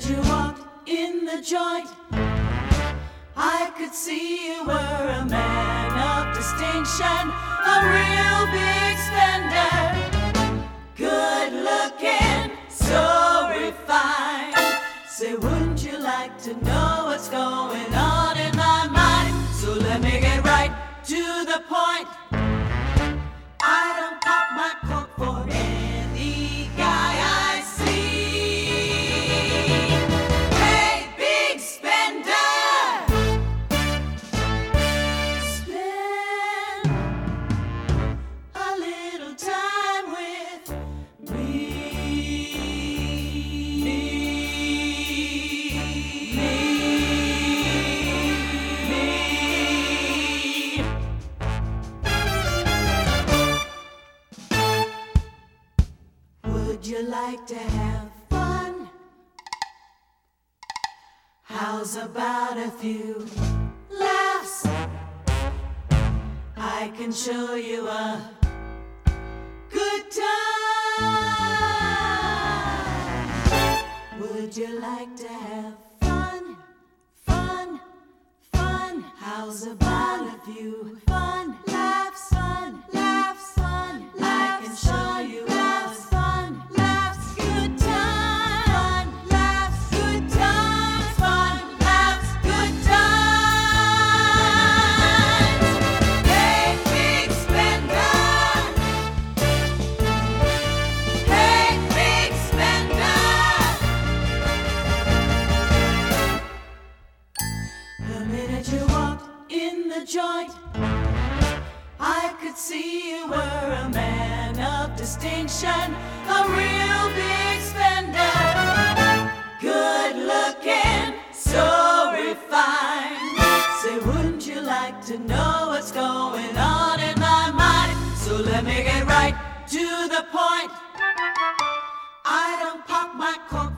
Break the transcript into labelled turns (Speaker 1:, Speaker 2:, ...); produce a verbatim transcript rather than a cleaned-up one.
Speaker 1: minute you walked in the joint, I could see you were a man of distinction, a real big spender, good looking, so refined. Say, wouldn't you like to know what's going on in my mind? So let me get right to the point. I don't pop my cork for any guy I see. Hey, big spender, spend a little time with me. Would you like to have fun? How's about a few laughs? I can show you a good time. Would you like to have fun? Fun, fun. How's about a few fun laughs? Fun, laughs, fun. I can show you a joint, I could see you were a man of distinction, a real big spender, good looking, so refined. Say, wouldn't you like to know what's going on in my mind? So let me get right to the point. I don't pop my cork